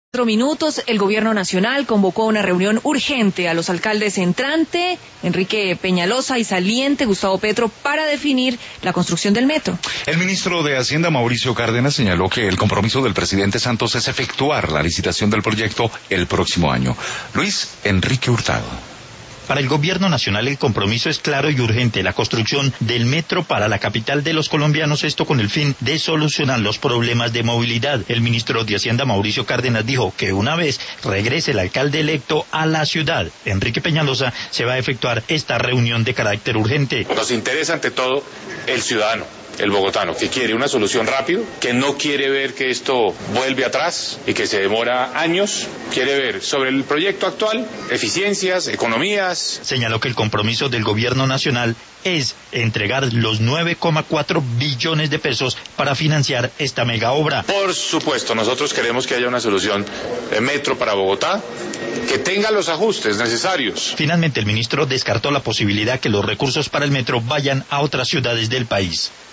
4 minutos, el Gobierno Nacional convocó una reunión urgente a los alcaldes entrante, Enrique Peñalosa, y saliente, Gustavo Petro, para definir la construcción del metro. El ministro de Hacienda, Mauricio Cárdenas, señaló que el compromiso del presidente Santos es efectuar la licitación del proyecto el próximo año. Luis Enrique Hurtado. Para el Gobierno Nacional el compromiso es claro y urgente, la construcción del metro para la capital de los colombianos, esto con el fin de solucionar los problemas de movilidad. El ministro de Hacienda, Mauricio Cárdenas, dijo que una vez regrese el alcalde electo a la ciudad, Enrique Peñalosa, se va a efectuar esta reunión de carácter urgente. Nos interesa ante todo el ciudadano, el bogotano, que quiere una solución rápido, que no quiere ver que esto vuelve atrás y que se demora años, quiere ver sobre el proyecto actual eficiencias, economías. Señaló que el compromiso del Gobierno Nacional es entregar los 9,4 billones de pesos para financiar esta mega obra. Por supuesto, nosotros queremos que haya una solución de metro para Bogotá, que tenga los ajustes necesarios. Finalmente, el ministro descartó la posibilidad que los recursos para el metro vayan a otras ciudades del país.